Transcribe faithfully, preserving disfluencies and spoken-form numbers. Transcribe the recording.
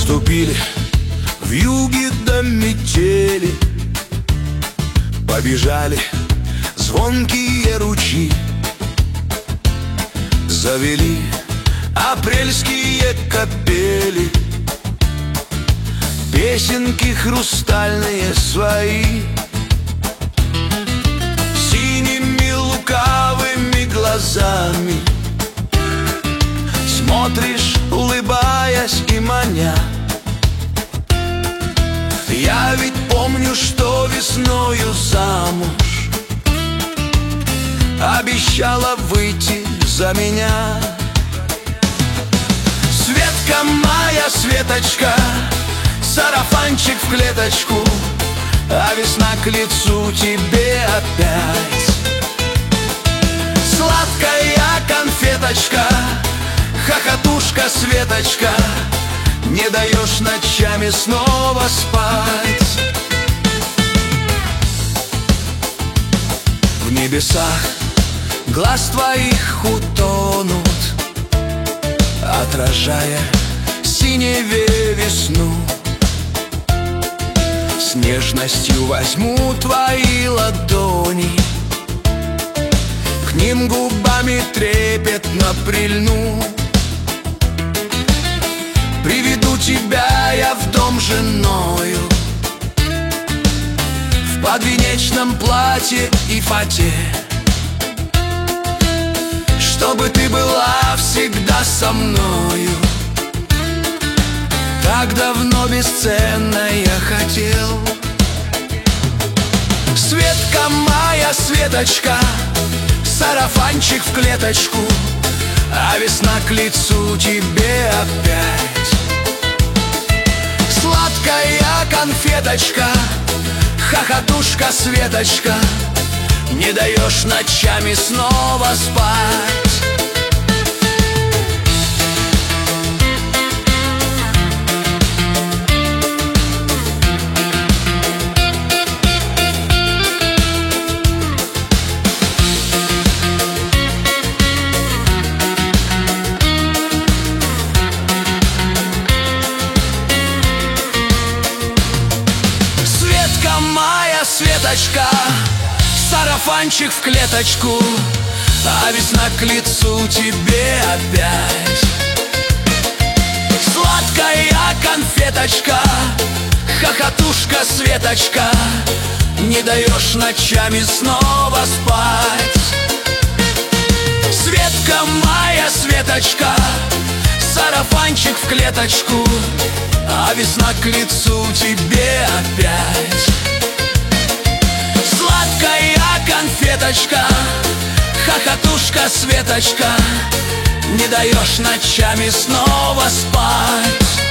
Наступили вьюги до метели, побежали звонкие ручьи, завели апрельские капели, песенки хрустальные свои. Синими лукавыми глазами смотришь, улыбаясь и маня. Я ведь помню, что весною замуж обещала выйти за меня. Светка моя, Светочка, сарафанчик в клеточку, а весна к лицу тебе опять. Сладкая конфеточка, хохотушка, Светочка, не даешь ночами снова спать. В небесах глаз твоих утонут, отражая синеве весну. С нежностью возьму твои ладони, к ним губами трепетно прильну. Приведу тебя я в дом женою, в подвенечном платье и фате, чтобы ты была всегда со мною. Так давно бесценно я хотел. Светка моя, Светочка, сарафанчик в клеточку, а весна к лицу тебе опять. Сладкая конфеточка, хохотушка, Светочка, не даешь ночами снова спать. Светочка, сарафанчик в клеточку, а весна к лицу тебе опять. Сладкая конфеточка, хохотушка, Светочка, не даешь ночами снова спать. Светка моя, Светочка, сарафанчик в клеточку, а весна к лицу тебе опять. Сладкая конфеточка, хохотушка, Светочка, не даешь ночами снова спать.